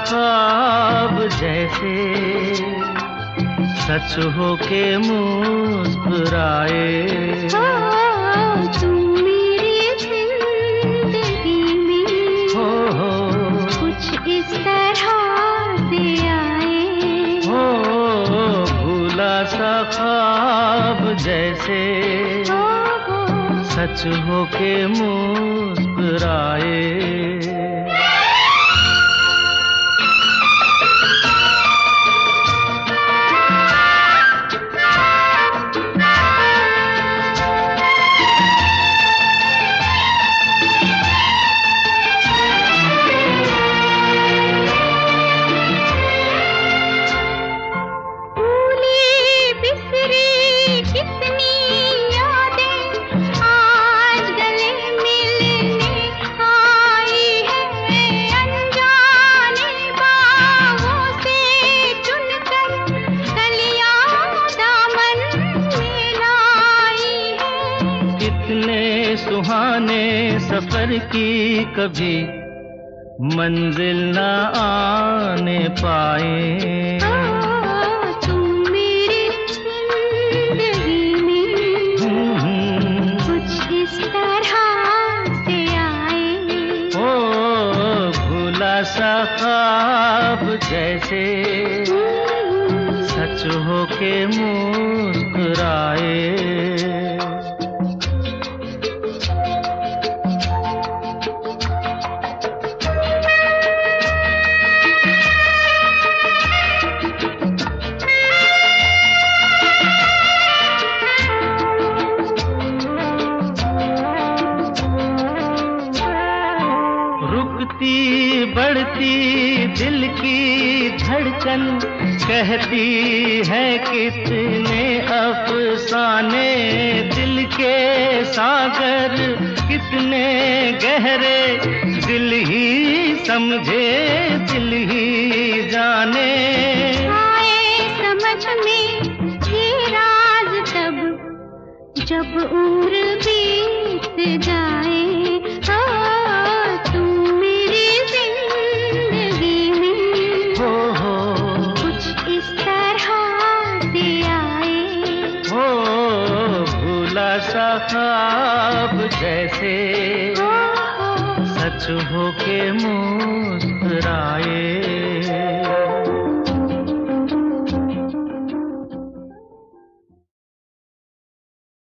ख्वाब जैसे सच हो के मुस्कुराए। हो तुम मेरी जिंदगी में हो कुछ इस तरह से आए। हो भूला सा ख्वाब जैसे सच हो के मुस्कुराए। सुहाने सफर की कभी मंजिल न आने पाए। तुम मेरी जिंदगी में कुछ इस तरह से आए। ओ भूला सा ख्वाब जैसे सच हो के मुस्कुराए। रुकती बढ़ती दिल की धड़कन कहती है कितने अफसाने। दिल के सागर कितने गहरे दिल ही समझे दिल ही जाने। आए समझ में ये राज तब जब उम्र बीत जाए। सा ख्वाब जैसे सच हो के मुस्कुराए।